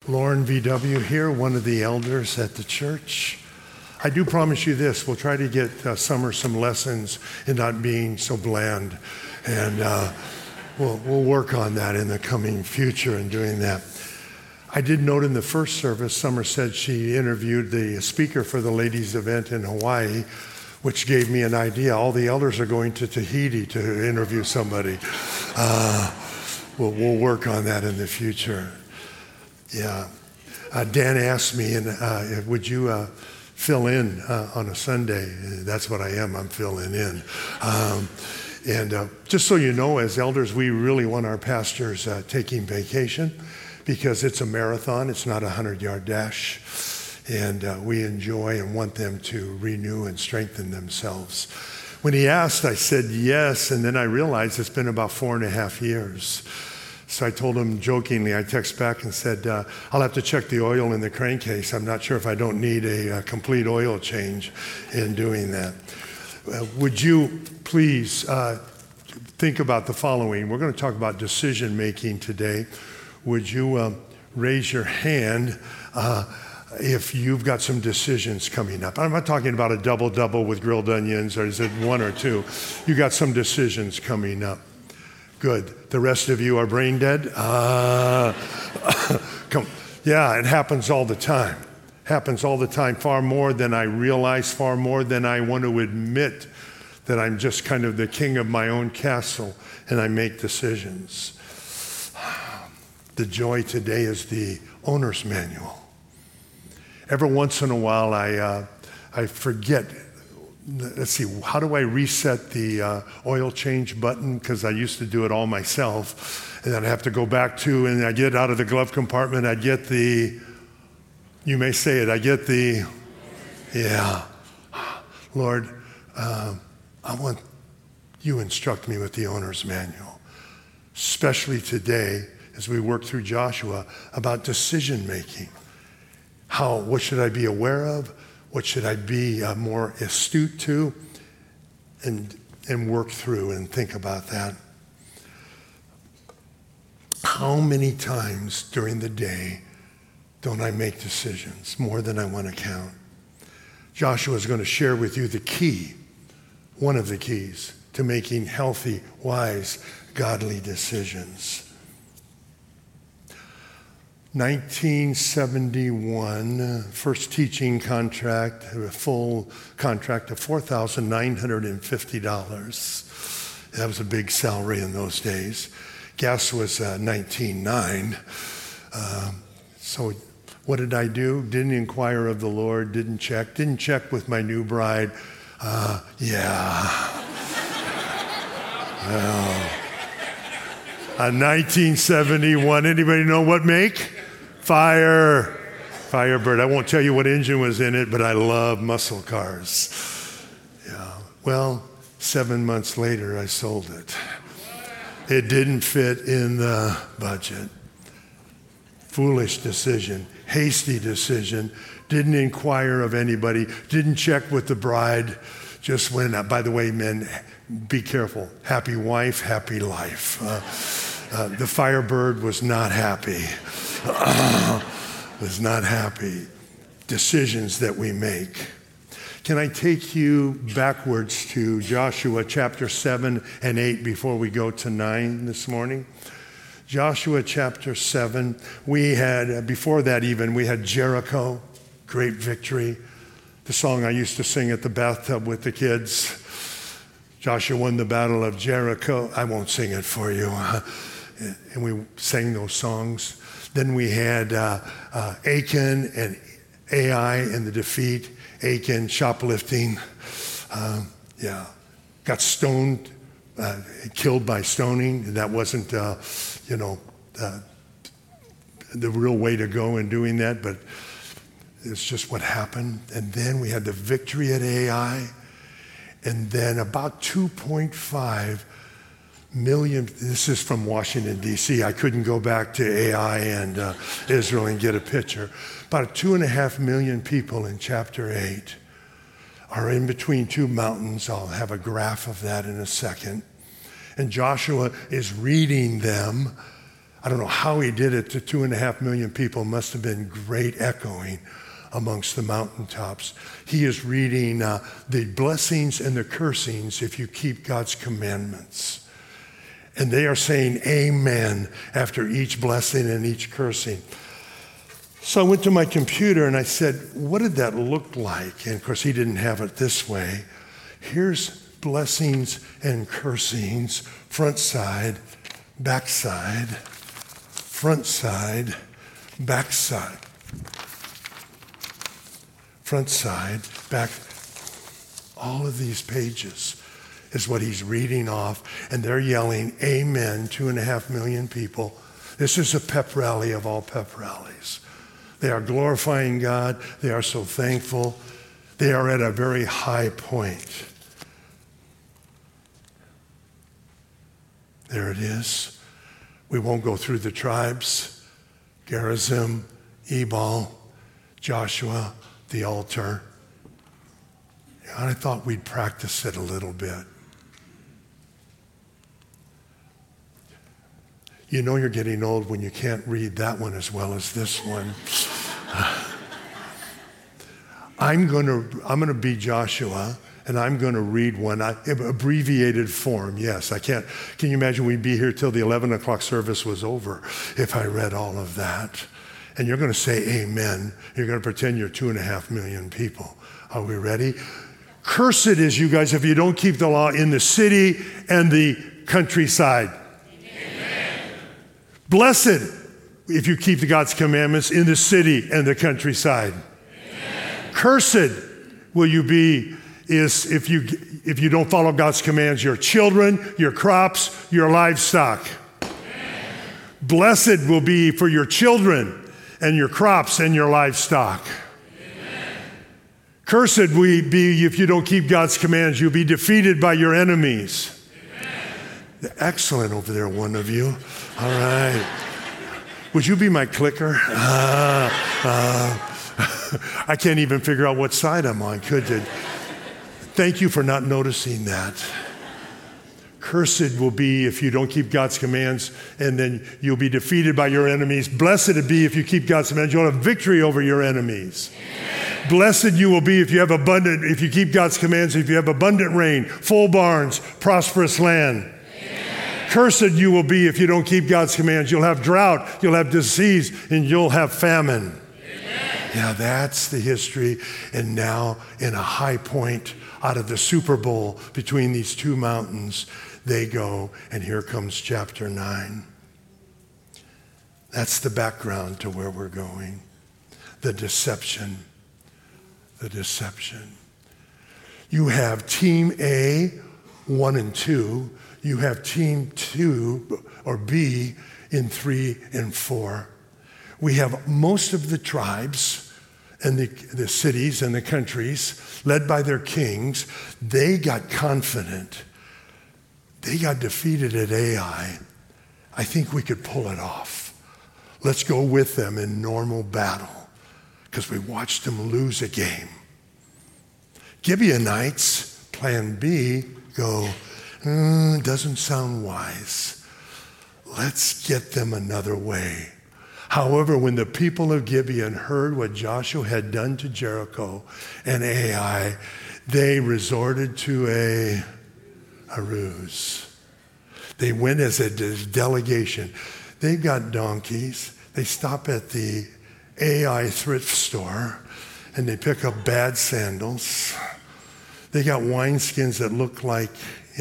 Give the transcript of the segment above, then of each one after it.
Lauren VW here, one of the elders at the church. I do promise you this, we'll try to get Summer some lessons in not being so bland. And we'll work on that in the coming future and doing that. I did note in the first service, Summer said she interviewed the speaker for the ladies' event in Hawaii, which gave me an idea. All the elders are going to Tahiti to interview somebody. We'll work on that in the future. Yeah. Dan asked me, would you fill in on a Sunday? That's what I am. I'm filling in. And just so you know, as elders, we really want our pastors taking vacation because it's a marathon. It's not a 100-yard dash. And we enjoy and want them to renew and strengthen themselves. When he asked, I said yes, and then I realized it's been about 4.5 years. So I told him jokingly, I text back and said, I'll have to check the oil in the crankcase. I'm not sure if I don't need a complete oil change in doing that. Would you please think about the following? We're going to talk about decision making today. Would you raise your hand if you've got some decisions coming up? I'm not talking about a double-double with grilled onions, or is it one or two? You got some decisions coming up. Good. The rest of you are brain dead? Come. Yeah, it happens all the time. Happens all the time, far more than I realize, far more than I want to admit that I'm just kind of the king of my own castle and I make decisions. The joy today is the owner's manual. Every once in a while I forget. Let's see, how do I reset the oil change button? Because I used to do it all myself. And then I have to go back to, and I get out of the glove compartment, I get the, you may say it, I get the, yeah. Lord, I want you instruct me with the owner's manual, especially today as we work through Joshua about decision making. What should I be aware of? What should I be more astute to? And work through and think about that. How many times during the day don't I make decisions? More than I want to count. Joshua is going to share with you the key, one of the keys to making healthy, wise, godly decisions. 1971, first teaching contract, a full contract of $4,950. That was a big salary in those days. Gas was $19.9. So what did I do? Didn't inquire of the Lord, didn't check with my new bride. Well, a 1971, anybody know what make? Firebird. I won't tell you what engine was in it, but I love muscle cars. Yeah. Well, 7 months later, I sold it. It didn't fit in the budget. Foolish decision, hasty decision, didn't inquire of anybody, didn't check with the bride, just went out. By the way, men, be careful. Happy wife, happy life. The Firebird was not happy. Was not happy. Decisions that we make. Can I take you backwards to Joshua chapter 7 and 8 before we go to 9 this morning? Joshua chapter 7, we had, before that even, we had Jericho, great victory. The song I used to sing at the bathtub with the kids. Joshua won the battle of Jericho. I won't sing it for you. And we sang those songs. Then we had Achan and Ai and the defeat. Achan shoplifting. Got stoned, killed by stoning. That wasn't, the real way to go in doing that, but it's just what happened. And then we had the victory at Ai. And then about 2.5 million, this is from Washington, D.C. I couldn't go back to Ai and Israel and get a picture. About 2.5 million people in chapter 8 are in between two mountains. I'll have a graph of that in a second. And Joshua is reading them I don't know how he did it to 2.5 million people. Must have been great echoing amongst the mountaintops. He is reading the blessings and the cursings if you keep God's commandments. And they are saying amen after each blessing and each cursing. So I went to my computer and I said, what did that look like? And of course, he didn't have it this way. Here's blessings and cursings, front side, back side, front side, back side. Front side, back. All of these pages is what he's reading off, and they're yelling, amen, 2.5 million people. This is a pep rally of all pep rallies. They are glorifying God. They are so thankful. They are at a very high point. There it is. We won't go through the tribes. Gerizim, Ebal, Joshua, the altar. And I thought we'd practice it a little bit. You know you're getting old when you can't read that one as well as this one. I'm gonna be Joshua, and I'm gonna read one, abbreviated form. Yes, I can't. Can you imagine we'd be here till the 11 o'clock service was over if I read all of that? And you're gonna say amen. You're gonna pretend you're 2.5 million people. Are we ready? Cursed is you guys if you don't keep the law in the city and the countryside. Amen. Blessed if you keep God's commandments in the city and the countryside. Amen. Cursed will you be is if you don't follow God's commands, your children, your crops, your livestock. Amen. Blessed will be for your children and your crops and your livestock. Cursed will you be if you don't keep God's commands. You'll be defeated by your enemies. Amen. Excellent over there, one of you. All right. Would you be my clicker? I can't even figure out what side I'm on, could you? Thank you for not noticing that. Cursed will be if you don't keep God's commands, and then you'll be defeated by your enemies. Blessed it be if you keep God's commands. You'll have victory over your enemies. Amen. Blessed you will be if you keep God's commands, if you have abundant rain, full barns, prosperous land. Amen. Cursed you will be if you don't keep God's commands. You'll have drought, you'll have disease, and you'll have famine. Amen. Yeah, that's the history. And now in a high point out of the Super Bowl between these two mountains, they go, and here comes chapter 9. That's the background to where we're going. The deception. The deception. You have team A, 1 and 2. You have team 2, or B, in 3 and 4. We have most of the tribes and the cities and the countries led by their kings. They got confident. They got defeated at Ai. I think we could pull it off. Let's go with them in normal battle because we watched them lose a game. Gibeonites, plan B, go, doesn't sound wise. Let's get them another way. However, when the people of Gibeon heard what Joshua had done to Jericho and Ai, they resorted to a ruse. They went as a delegation. They got donkeys. They stop at the Ai thrift store and they pick up bad sandals. They got wineskins that look like,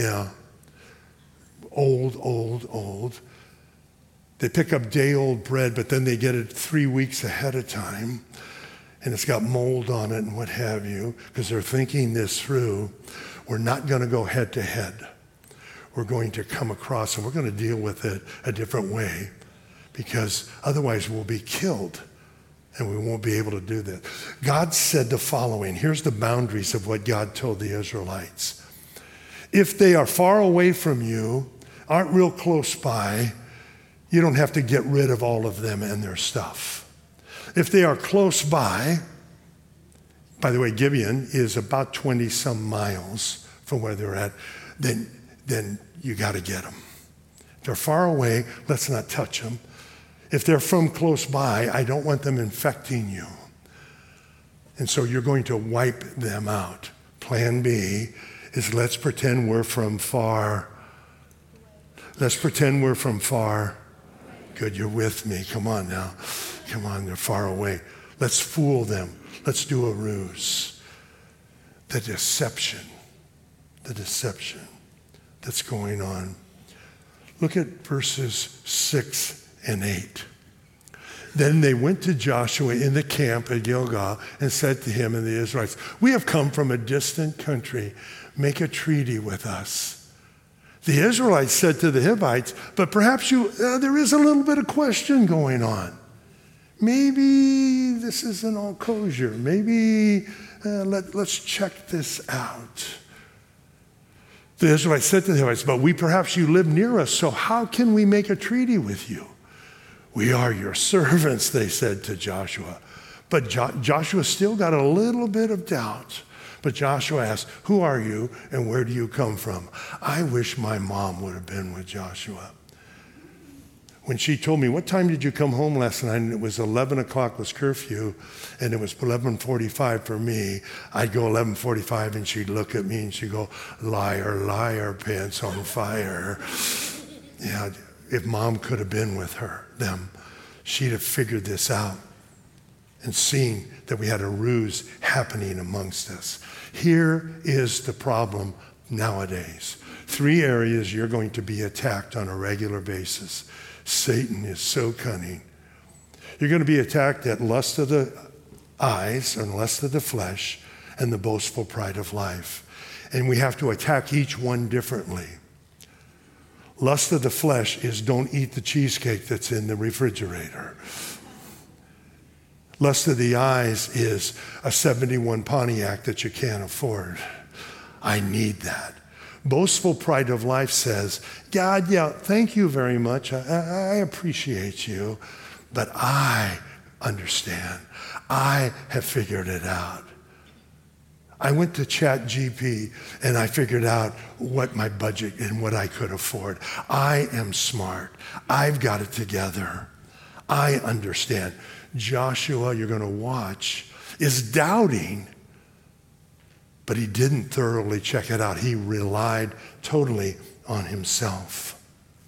old. They pick up day-old bread, but then they get it 3 weeks ahead of time, and it's got mold on it and what have you, because they're thinking this through. We're not going to go head to head. We're going to come across, and we're going to deal with it a different way, because otherwise we'll be killed, and we won't be able to do that. God said the following. Here's the boundaries of what God told the Israelites. If they are far away from you, aren't real close by, you don't have to get rid of all of them and their stuff. If they are close by the way, Gibeon is about 20 some miles from where they're at, then you got to get them. If they're far away, let's not touch them. If they're from close by, I don't want them infecting you. And so you're going to wipe them out. Plan B is let's pretend we're from far. Let's pretend we're from far. Good, you're with me. Come on now. Come on, they're far away. Let's fool them. Let's do a ruse. The deception that's going on. Look at verses 6 and 8. Then they went to Joshua in the camp at Gilgal and said to him and the Israelites, "We have come from a distant country. Make a treaty with us." The Israelites said to the Hivites, "But perhaps there is a little bit of question going on. Maybe this isn't all kosher. Maybe let's check this out." The Israelites said to the Hivites, "But perhaps you live near us, so how can we make a treaty with you?" "We are your servants," they said to Joshua. But Joshua still got a little bit of doubt. But Joshua asked, "Who are you and where do you come from?" I wish my mom would have been with Joshua. When she told me, "What time did you come home last night?" And it was 11 o'clock was curfew, and it was 11:45 for me. I'd go 11:45, and she'd look at me, and she'd go, "Liar, liar, pants on fire." Yeah, if Mom could have been with them, she'd have figured this out and seen that we had a ruse happening amongst us. Here is the problem nowadays. 3 areas you're going to be attacked on a regular basis. Satan is so cunning. You're going to be attacked at lust of the eyes and lust of the flesh and the boastful pride of life. And we have to attack each one differently. Lust of the flesh is don't eat the cheesecake that's in the refrigerator. Lust of the eyes is a 71 Pontiac that you can't afford. I need that. Boastful pride of life says, "God, yeah, thank you very much. I appreciate you, but I understand. I have figured it out. I went to ChatGPT and I figured out what my budget and what I could afford. I am smart. I've got it together. I understand." Joshua, you're going to watch, is doubting, but he didn't thoroughly check it out. He relied totally on himself.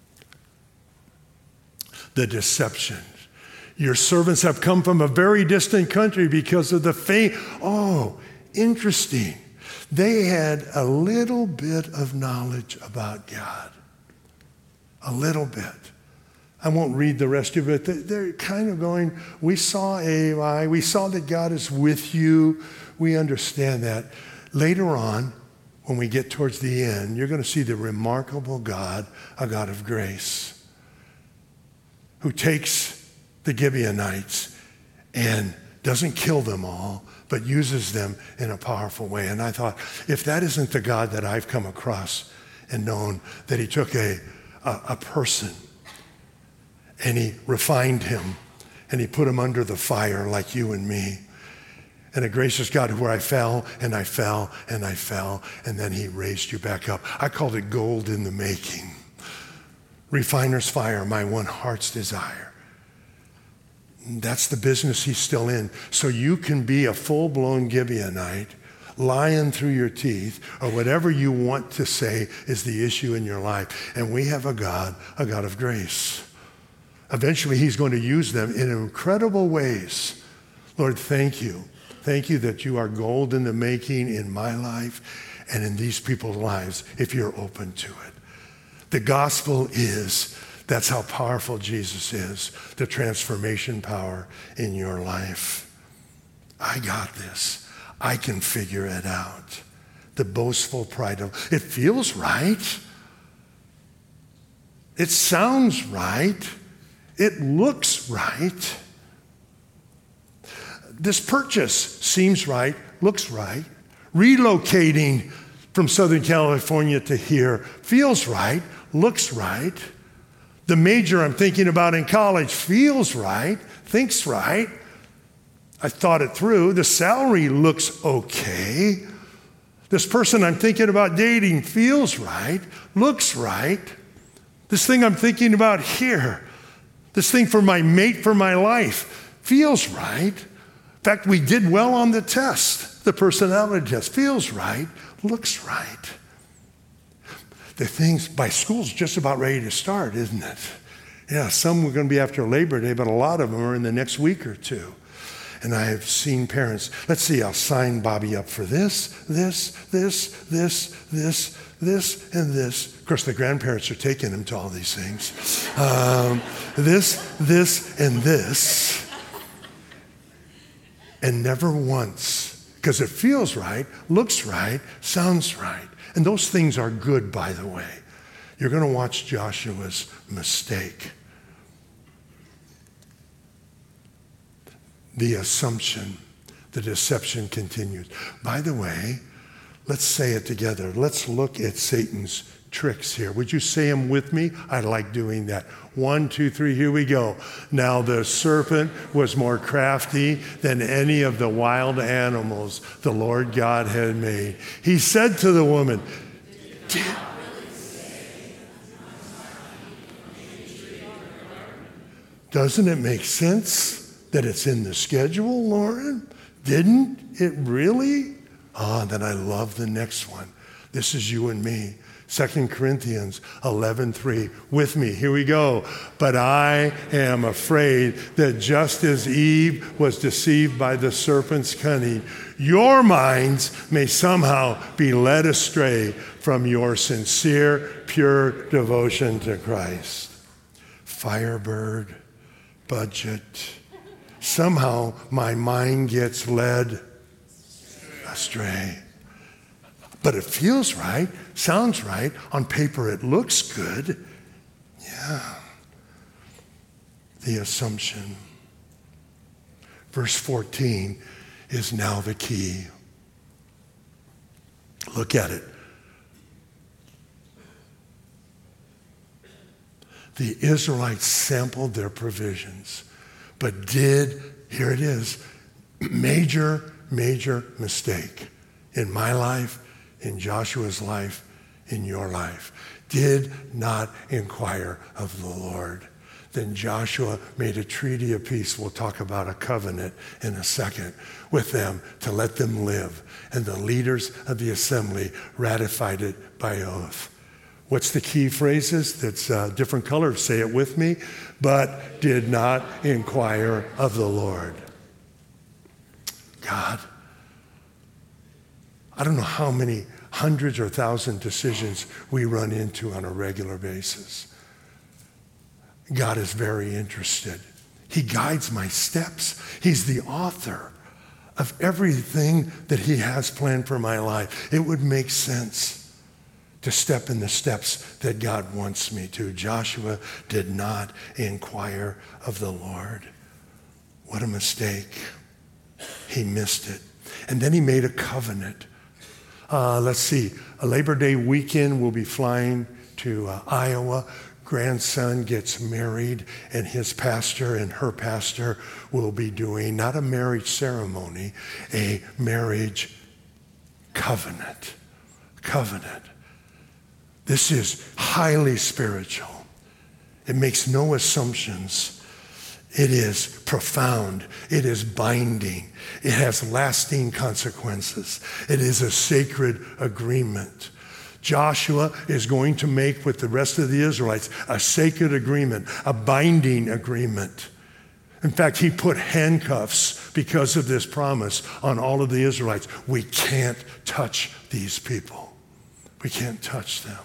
The deception. Your servants have come from a very distant country because of the fame. Oh, interesting. They had a little bit of knowledge about God. A little bit. I won't read the rest of it. They're kind of going, we saw AI. We saw that God is with you. We understand that. Later on, when we get towards the end, you're going to see the remarkable God, a God of grace, who takes the Gibeonites and doesn't kill them all, but uses them in a powerful way. And I thought, if that isn't the God that I've come across and known, that he took a person and he refined him and he put him under the fire like you and me. And a gracious God where I fell and I fell and I fell, and then he raised you back up. I called it gold in the making. Refiner's fire, my one heart's desire. That's the business he's still in. So you can be a full-blown Gibeonite, lying through your teeth, or whatever you want to say is the issue in your life. And we have a God of grace. Eventually, he's going to use them in incredible ways. Lord, thank you. Thank you that you are gold in the making in my life and in these people's lives if you're open to it. The gospel is, that's how powerful Jesus is, the transformation power in your life. I got this. I can figure it out. The boastful pride of, it feels right. It sounds right. It looks right. This purchase seems right, looks right. Relocating from Southern California to here feels right, looks right. The major I'm thinking about in college feels right, thinks right. I thought it through. The salary looks okay. This person I'm thinking about dating feels right, looks right. This thing I'm thinking about here This thing for my mate for my life feels right. In fact, we did well on the test, the personality test. Feels right, looks right. The things by school's just about ready to start, isn't it? Yeah, some are going to be after Labor Day, but a lot of them are in the next week or two. And I have seen parents, let's see, I'll sign Bobby up for this, and this. Of course, the grandparents are taking him to all these things. This, and this. And never once, because it feels right, looks right, sounds right. And those things are good, by the way. You're going to watch Joshua's mistake. The assumption, the deception continues. By the way, let's say it together. Let's look at Satan's tricks here. Would you say them with me? I like doing that. 1, 2, 3, here we go. Now the serpent was more crafty than any of the wild animals the Lord God had made. He said to the woman, doesn't it make sense that it's in the schedule, Lauren? Didn't it really? Then I love the next one. This is you and me. 2 Corinthians 11:3. With me, here we go. But I am afraid that just as Eve was deceived by the serpent's cunning, your minds may somehow be led astray from your sincere, pure devotion to Christ. Firebird, budget. Somehow my mind gets led astray. But it feels right, sounds right. On paper, it looks good. Yeah. The assumption. Verse 14 is now the key. Look at it. The Israelites sampled their provisions, but did, here it is, major mistake in my life, in Joshua's life, in your life. Did not inquire of the Lord. Then Joshua made a treaty of peace. We'll talk about a covenant in a second with them to let them live. And the leaders of the assembly ratified it by oath. What's the key phrases? That's different colors. Say it with me. But did not inquire of the Lord. God, I don't know how many hundreds or thousands decisions we run into on a regular basis. God is very interested. He guides my steps. He's the author of everything that he has planned for my life. It would make sense to step in the steps that God wants me to. Joshua did not inquire of the Lord. What a mistake. He missed it. And then he made a covenant. Let's see. A Labor Day weekend, we'll be flying to Iowa. Grandson gets married, and his pastor and her pastor will be doing not a marriage ceremony, a marriage covenant. Covenant. This is highly spiritual. It makes no assumptions. It is profound. It is binding. It has lasting consequences. It is a sacred agreement. Joshua is going to make with the rest of the Israelites a sacred agreement, a binding agreement. In fact, he put handcuffs because of this promise on all of the Israelites. We can't touch these people. We can't touch them.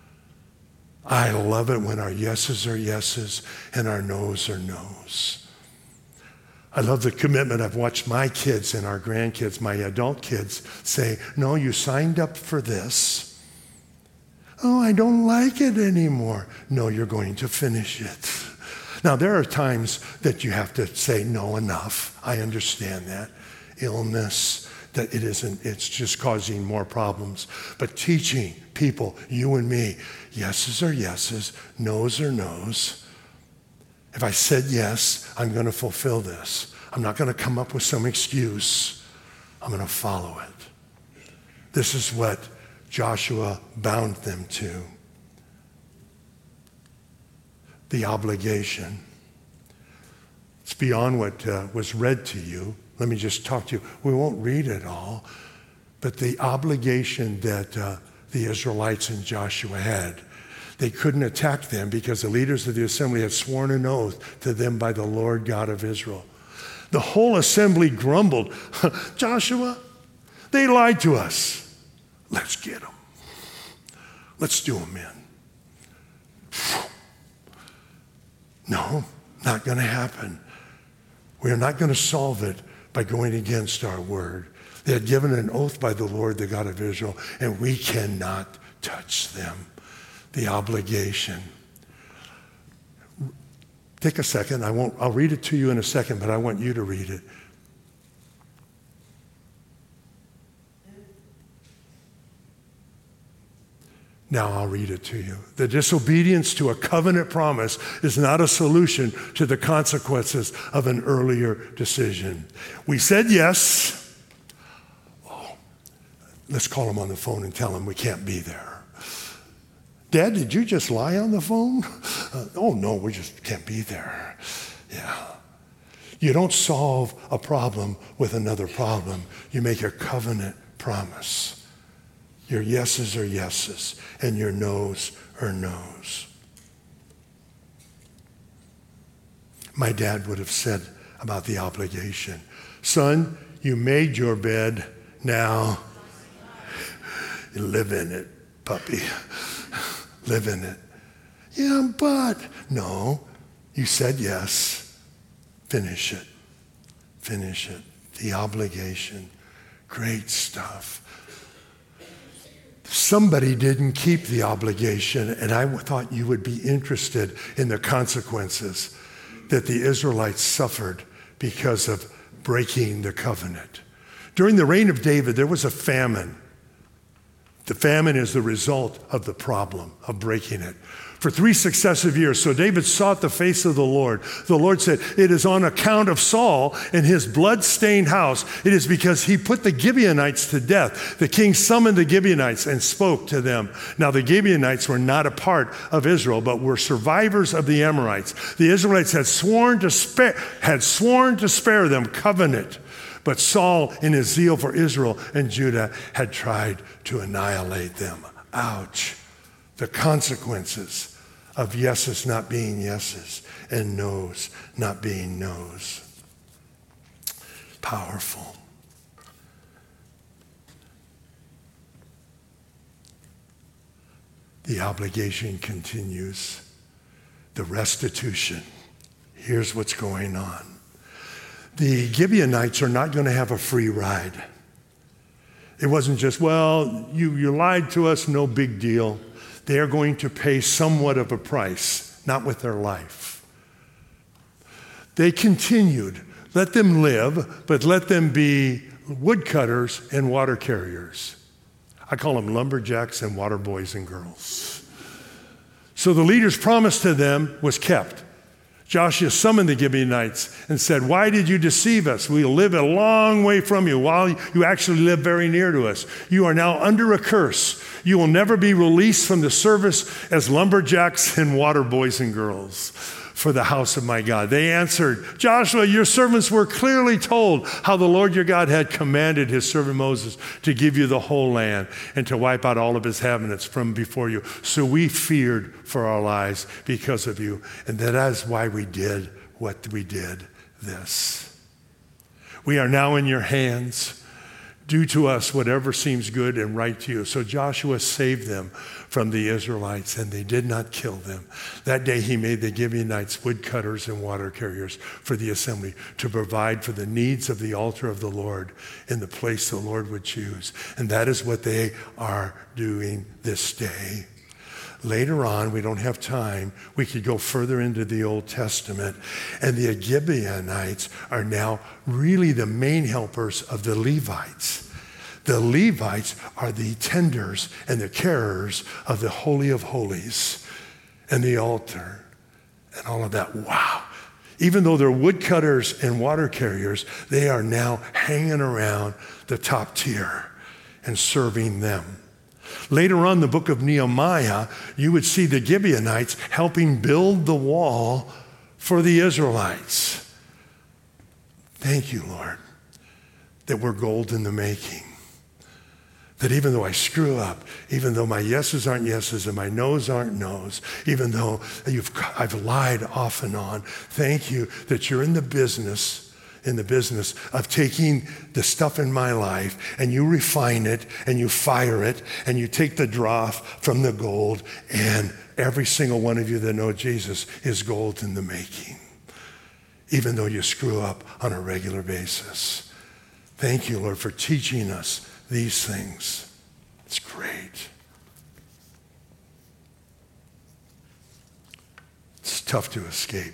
I love it when our yeses are yeses and our noes are noes. I love the commitment. I've watched my kids and our grandkids, my adult kids, say, no, you signed up for this. Oh, I don't like it anymore. No, you're going to finish it. Now, there are times that you have to say, no, enough. I understand that. Illness, that it's just causing more problems. But teaching people, you and me, yeses are yeses, noes are noes. If I said yes, I'm going to fulfill this. I'm not going to come up with some excuse. I'm going to follow it. This is what Joshua bound them to. The obligation. It's beyond what was read to you. Let me just talk to you. We won't read it all, but the obligation that the Israelites and Joshua had, they couldn't attack them because the leaders of the assembly had sworn an oath to them by the Lord God of Israel. The whole assembly grumbled, Joshua, they lied to us. Let's get them. Let's do them in. No, not going to happen. We are not going to solve it by going against our word. They had given an oath by the Lord, the God of Israel, and we cannot touch them. The obligation. Take a second. I'll read it to you in a second, but I want you to read it. Now I'll read it to you. The disobedience to a covenant promise is not a solution to the consequences of an earlier decision. We said yes. Oh, let's call him on the phone and tell him we can't be there. Dad, did you just lie on the phone? Oh, no, we just can't be there. Yeah. You don't solve a problem with another problem. You make a covenant promise. Your yeses are yeses, and your noes are noes. My dad would have said about the obligation, son, you made your bed, now you live in it, puppy. Live in it. Yeah, but no, you said yes. Finish it. Finish it. The obligation. Great stuff. Somebody didn't keep the obligation, and I thought you would be interested in the consequences that the Israelites suffered because of breaking the covenant. During the reign of David, there was a famine. The famine is the result of the problem of breaking it. For 3 successive years, so David sought the face of the Lord. The Lord said, it is on account of Saul and his blood-stained house. It is because he put the Gibeonites to death. The king summoned the Gibeonites and spoke to them. Now the Gibeonites were not a part of Israel, but were survivors of the Amorites. The Israelites had sworn to spare them covenant. But Saul, in his zeal for Israel and Judah, had tried to annihilate them. Ouch. The consequences of yeses not being yeses and noes not being noes. Powerful. The obligation continues. The restitution. Here's what's going on. The Gibeonites are not going to have a free ride. It wasn't just, well, you lied to us, no big deal. They are going to pay somewhat of a price, not with their life. They continued, let them live, but let them be woodcutters and water carriers. I call them lumberjacks and water boys and girls. So the leader's promise to them was kept. Joshua summoned the Gibeonites and said, why did you deceive us? We live a long way from you while you actually live very near to us. You are now under a curse. You will never be released from the service as lumberjacks and water boys and girls for the house of my God. They answered, Joshua, your servants were clearly told how the Lord your God had commanded his servant Moses to give you the whole land and to wipe out all of his inhabitants from before you. So we feared for our lives because of you. And that is why we did what we did this. We are now in your hands. Do to us whatever seems good and right to you. So Joshua saved them from the Israelites, and they did not kill them. That day he made the Gibeonites woodcutters and water carriers for the assembly to provide for the needs of the altar of the Lord in the place the Lord would choose. And that is what they are doing this day. Later on, we don't have time, we could go further into the Old Testament, and the Gibeonites are now really the main helpers of the Levites. The Levites are the tenders and the carers of the Holy of Holies and the altar and all of that. Wow. Even though they're woodcutters and water carriers, they are now hanging around the top tier and serving them. Later on in the book of Nehemiah, you would see the Gibeonites helping build the wall for the Israelites. Thank you, Lord, that we're gold in the making. That even though I screw up, even though my yeses aren't yeses and my no's aren't no's, even though I've lied off and on, thank you that you're in the business of taking the stuff in my life and you refine it and you fire it and you take the dross from the gold, and every single one of you that know Jesus is gold in the making, even though you screw up on a regular basis. Thank you, Lord, for teaching us these things. It's great. It's tough to escape.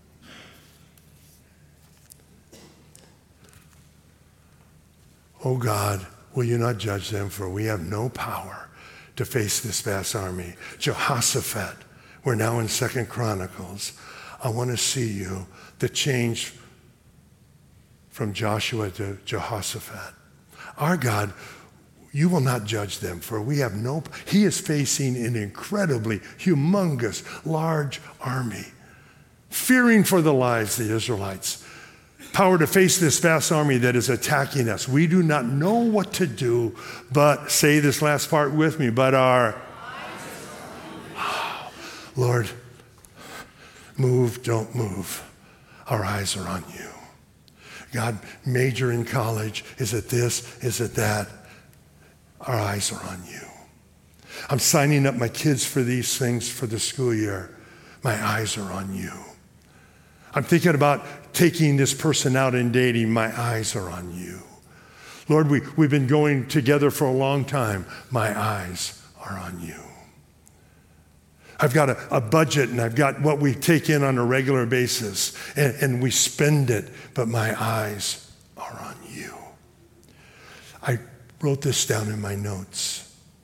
Oh God, will you not judge them, for we have no power to face this vast army. Jehoshaphat, we're now in 2 Chronicles. I want to see you, the change from Joshua to Jehoshaphat. Our God, you will not judge them, for we have he is facing an incredibly humongous, large army, fearing for the lives of the Israelites. Power to face this vast army that is attacking us. We do not know what to do, but say this last part with me, but our Lord, move, don't move. Our eyes are on you. God, major in college. Is it this? Is it that? Our eyes are on you. I'm signing up my kids for these things for the school year. My eyes are on you. I'm thinking about taking this person out and dating. My eyes are on you. Lord, we've been going together for a long time. My eyes are on you. I've got a budget and I've got what we take in on a regular basis and we spend it, but my eyes are on you. I wrote this down in my notes.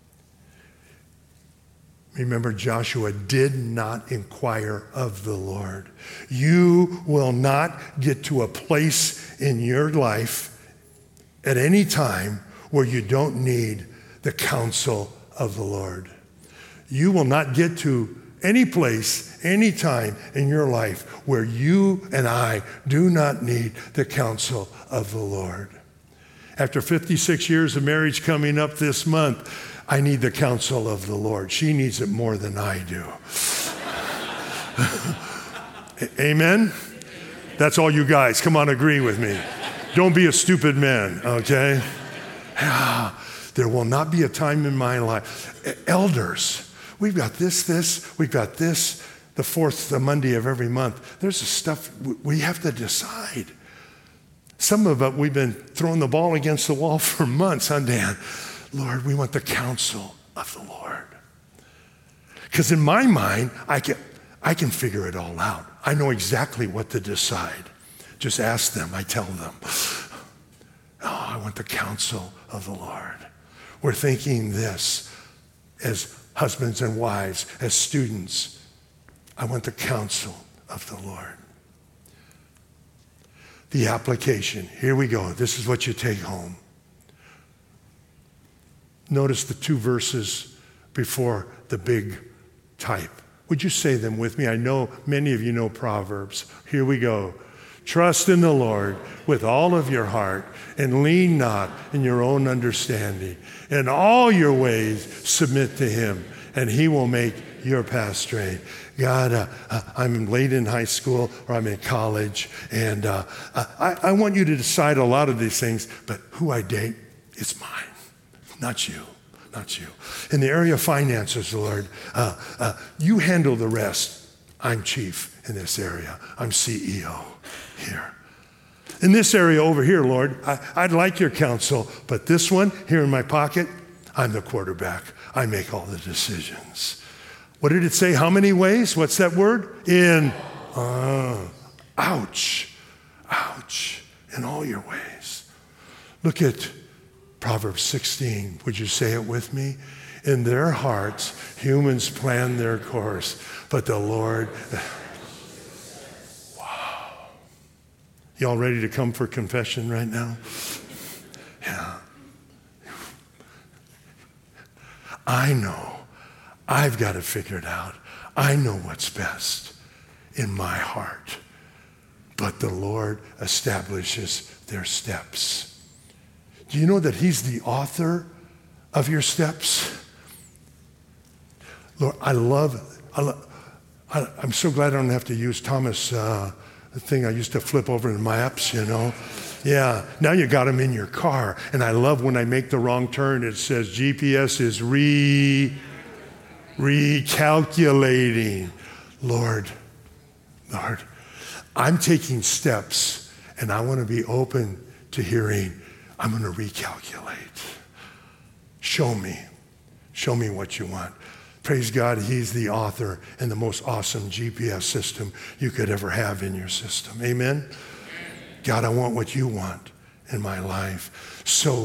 Remember, Joshua did not inquire of the Lord. You will not get to a place in your life at any time where you don't need the counsel of the Lord. You will not get to any place, any time in your life where you and I do not need the counsel of the Lord. After 56 years of marriage coming up this month, I need the counsel of the Lord. She needs it more than I do. Amen? That's all you guys. Come on, agree with me. Don't be a stupid man, okay? There will not be a time in my life. Elders, we've got this, we've got this, the fourth Monday of every month. There's stuff we have to decide. Some of us, we've been throwing the ball against the wall for months, huh, Dan? Lord, we want the counsel of the Lord. Because in my mind, I can figure it all out. I know exactly what to decide. Just ask them, I tell them. Oh, I want the counsel of the Lord. We're thinking this as husbands and wives, as students. I want the counsel of the Lord. The application. Here we go. This is what you take home. Notice the two verses before the big type. Would you say them with me? I know many of you know Proverbs. Here we go. Trust in the Lord with all of your heart and lean not in your own understanding. In all your ways submit to him and he will make your path straight. God, I'm late in high school or I'm in college and I want you to decide a lot of these things, but who I date, it's mine. Not you, not you. In the area of finances, Lord, you handle the rest. I'm chief in this area. I'm CEO here. In this area over here, Lord, I'd like your counsel, but this one here in my pocket, I'm the quarterback. I make all the decisions. What did it say? How many ways? What's that word? Ouch, ouch, in all your ways. Look at Proverbs 16, would you say it with me? In their hearts, humans plan their course, but the Lord, wow. Y'all ready to come for confession right now? Yeah. I know, I've got it figured out. I know what's best in my heart. but the Lord establishes their steps. Do you know that he's the author of your steps? Lord, I'm so glad I don't have to use Thomas, the thing I used to flip over in maps, you know. Yeah, now you got them in your car. And I love when I make the wrong turn, it says GPS is recalculating. Lord, I'm taking steps, and I want to be open to hearing, I'm going to recalculate. Show me what you want. Praise God, he's the author and the most awesome GPS system you could ever have in your system. Amen? God, I want what you want in my life. So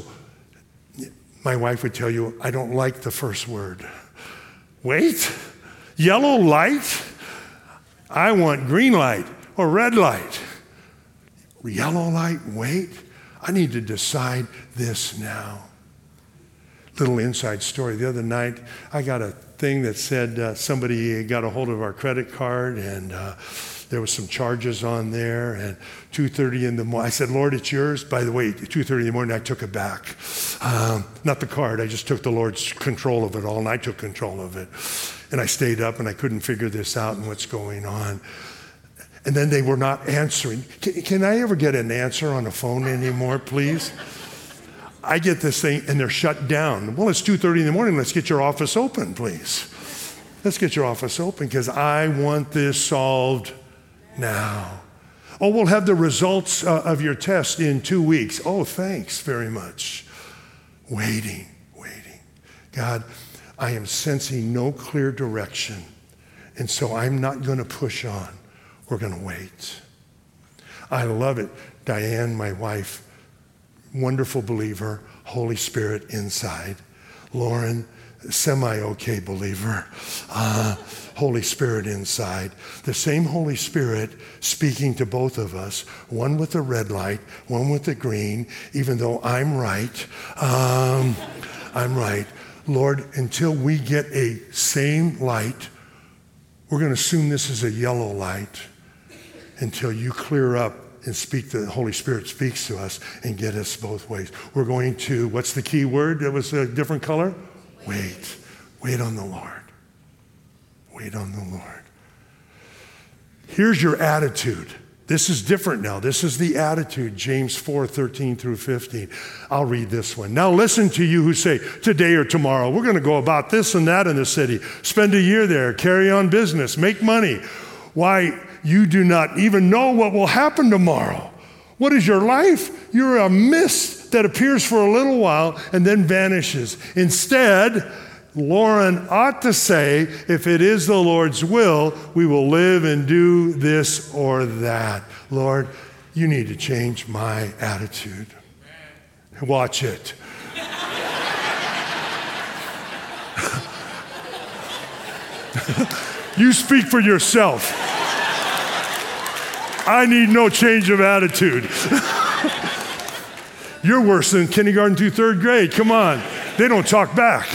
my wife would tell you, I don't like the first word. Wait, yellow light? I want green light or red light. Yellow light, wait. I need to decide this now. Little inside story. The other night, I got a thing that said somebody got a hold of our credit card, and there was some charges on there. And 2:30 in the morning, I said, Lord, it's yours. By the way, 2:30 in the morning, I took it back. Not the card. I just took the Lord's control of it all, and I took control of it. And I stayed up, and I couldn't figure this out and what's going on. And then they were not answering. Can I ever get an answer on the phone anymore, please? I get this thing, and they're shut down. Well, it's 2:30 in the morning. Let's get your office open, please. Let's get your office open, because I want this solved now. Oh, we'll have the results of your test in 2 weeks. Oh, thanks very much. Waiting. God, I am sensing no clear direction, and so I'm not going to push on. We're going to wait. I love it. Diane, my wife, wonderful believer, Holy Spirit inside. Lauren, semi-okay believer, Holy Spirit inside. The same Holy Spirit speaking to both of us, one with the red light, one with the green, even though I'm right. I'm right. Lord, until we get a same light, we're going to assume this is a yellow light until you clear up and speak, the Holy Spirit speaks to us and get us both ways. We're going to, what's the key word that was a different color? Wait. Wait on the Lord. Wait on the Lord. Here's your attitude. This is different now. This is the attitude, James 4:13 through 15. I'll read this one. Now listen to you who say, today or tomorrow, we're going to go about this and that in the city, spend a year there, carry on business, make money. Why, you do not even know what will happen tomorrow. What is your life? You're a mist that appears for a little while and then vanishes. Instead, Lauren ought to say, if it is the Lord's will, we will live and do this or that. Lord, you need to change my attitude. Watch it. You speak for yourself. I need no change of attitude. You're worse than kindergarten through third grade. Come on. They don't talk back.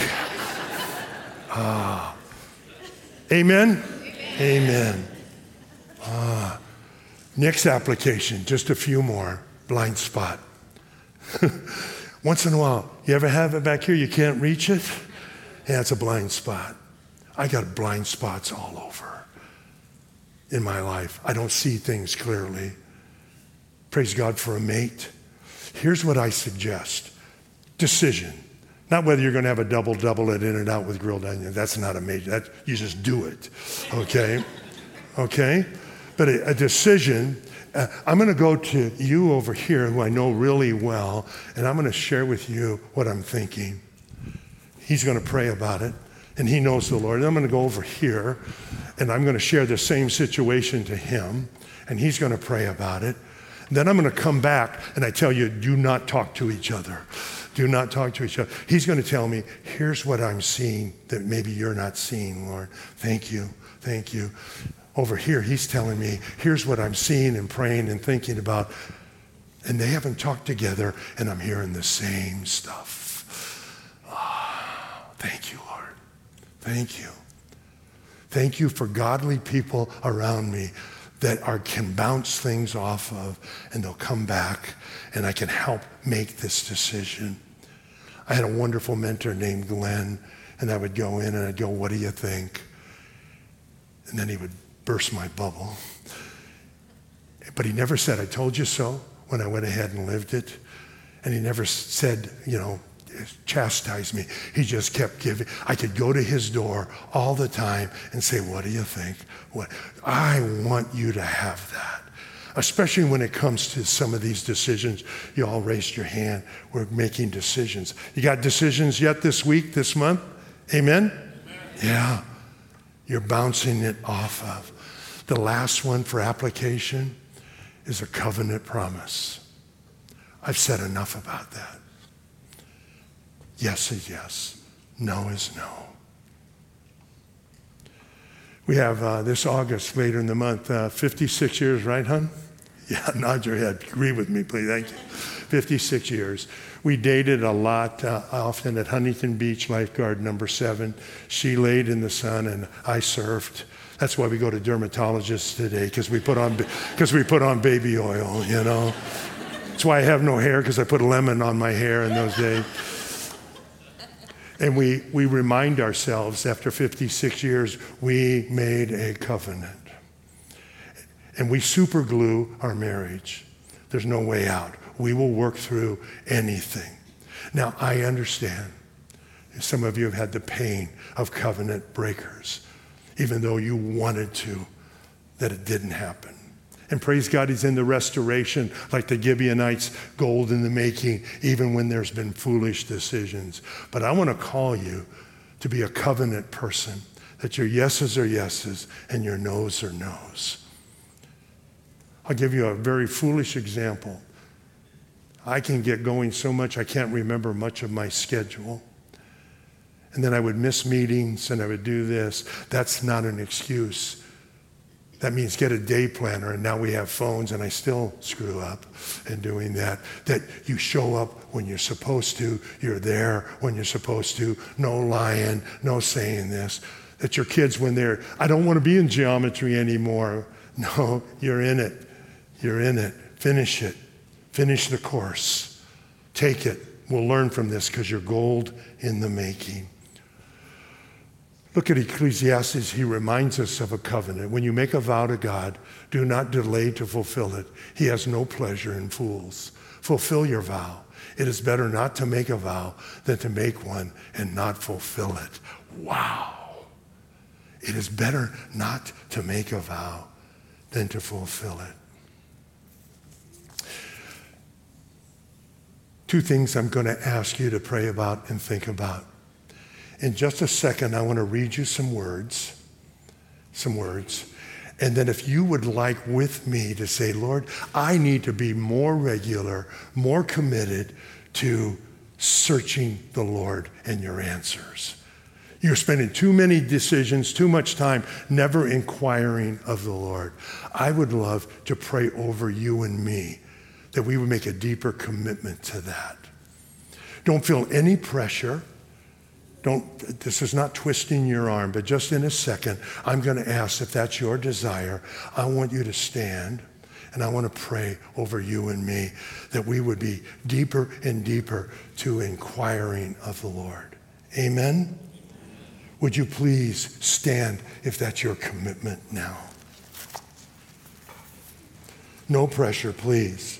Amen? Amen. Next application, just a few more. Blind spot. Once in a while, you ever have it back here, you can't reach it? Yeah, it's a blind spot. I got blind spots all over in my life. I don't see things clearly. Praise God for a mate. Here's what I suggest. Decision. Not whether you're going to have a double it in and out with grilled onion. That's not a major. You just do it. Okay? Okay? But a decision. I'm going to go to you over here, who I know really well, and I'm going to share with you what I'm thinking. He's going to pray about it, and he knows the Lord. And I'm going to go over here, and I'm going to share the same situation to him, and he's going to pray about it. And then I'm going to come back, and I tell you, do not talk to each other. Do not talk to each other. He's going to tell me, here's what I'm seeing that maybe you're not seeing, Lord. Thank you. Thank you. Over here, he's telling me, here's what I'm seeing and praying and thinking about. And they haven't talked together, and I'm hearing the same stuff. Thank you, Lord. Thank you. Thank you for godly people around me that can bounce things off of, and they'll come back, and I can help make this decision. I had a wonderful mentor named Glenn, and I would go in and I'd go, what do you think? And then he would burst my bubble. But he never said, I told you so, when I went ahead and lived it. And he never said, chastise me. He just kept giving. I could go to his door all the time and say, what do you think? I want you to have that. Especially when it comes to some of these decisions. You all raised your hand. We're making decisions. You got decisions yet this week, this month? Amen? Yeah. You're bouncing it off of. The last one for application is a covenant promise. I've said enough about that. Yes is yes. No is no. We have this August, later in the month, 56 years, right, hon? Yeah, nod your head. Agree with me, please. Thank you. 56 years. We dated a lot, often at Huntington Beach, lifeguard number 7. She laid in the sun and I surfed. That's why we go to dermatologists today, because we put on baby oil, That's why I have no hair, because I put lemon on my hair in those days. And we remind ourselves, after 56 years, we made a covenant. And we super glue our marriage. There's no way out. We will work through anything. Now, I understand. Some of you have had the pain of covenant breakers, even though you wanted to, that it didn't happen. And praise God, he's in the restoration, like the Gibeonites, gold in the making, even when there's been foolish decisions. But I want to call you to be a covenant person, that your yeses are yeses and your nos are nos. I'll give you a very foolish example. I can get going so much I can't remember much of my schedule. And then I would miss meetings and I would do this. That's not an excuse. That means get a day planner, and now we have phones and I still screw up in doing that. That you show up when you're supposed to, you're there when you're supposed to, no lying, no saying this. That your kids, when I don't want to be in geometry anymore. No, you're in it. You're in it. Finish it. Finish the course. Take it. We'll learn from this because you're gold in the making. Look at Ecclesiastes. He reminds us of a covenant. When you make a vow to God, do not delay to fulfill it. He has no pleasure in fools. Fulfill your vow. It is better not to make a vow than to make one and not fulfill it. Wow. It is better not to make a vow than to fulfill it. 2 things I'm going to ask you to pray about and think about. In just a second, I want to read you some words. And then if you would like with me to say, Lord, I need to be more regular, more committed to searching the Lord and your answers. You're spending too many decisions, too much time, never inquiring of the Lord. I would love to pray over you and me that we would make a deeper commitment to that. Don't feel any pressure. This is not twisting your arm, but just in a second, I'm going to ask if that's your desire. I want you to stand, and I want to pray over you and me that we would be deeper and deeper to inquiring of the Lord. Amen? Would you please stand if that's your commitment now? No pressure, please.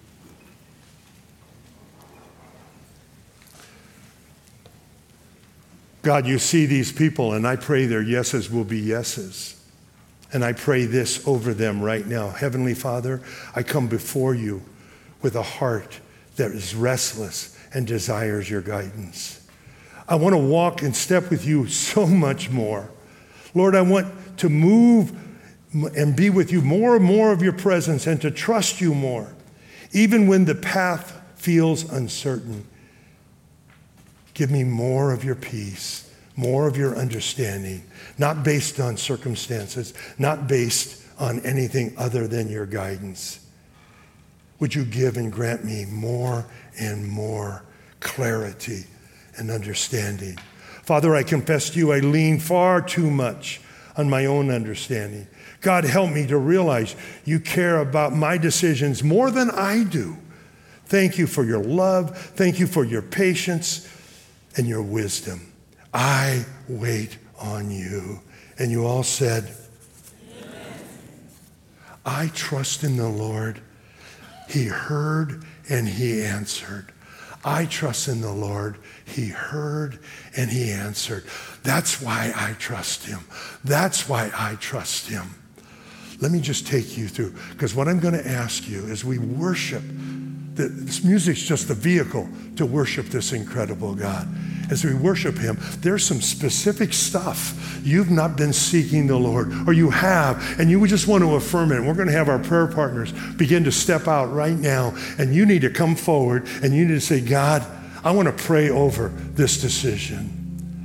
God, you see these people, and I pray their yeses will be yeses. And I pray this over them right now. Heavenly Father, I come before you with a heart that is restless and desires your guidance. I want to walk in step with you so much more. Lord, I want to move and be with you, more and more of your presence, and to trust you more, even when the path feels uncertain. Give me more of your peace, more of your understanding, not based on circumstances, not based on anything other than your guidance. Would you give and grant me more and more clarity and understanding? Father, I confess to you, I lean far too much on my own understanding. God, help me to realize you care about my decisions more than I do. Thank you for your love. Thank you for your patience and your wisdom. I wait on you. And you all said, amen. I trust in the Lord. He heard and he answered. I trust in the Lord. He heard and he answered. That's why I trust him. That's why I trust him. Let me just take you through, because what I'm going to ask you as we worship, this music's just the vehicle to worship this incredible God. As we worship him, there's some specific stuff you've not been seeking the Lord, or you have, and you just want to affirm it. And we're going to have our prayer partners begin to step out right now, and you need to come forward, and you need to say, God, I want to pray over this decision.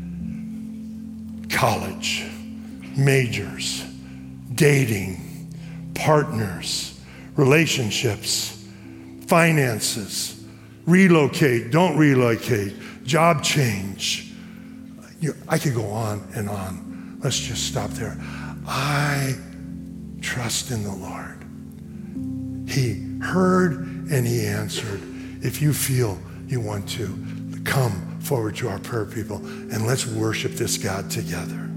College, majors, dating, partners, relationships, finances, relocate, don't relocate, job change. I could go on and on. Let's just stop there. I trust in the Lord. He heard and he answered. If you feel you want to, come forward to our prayer people and let's worship this God together.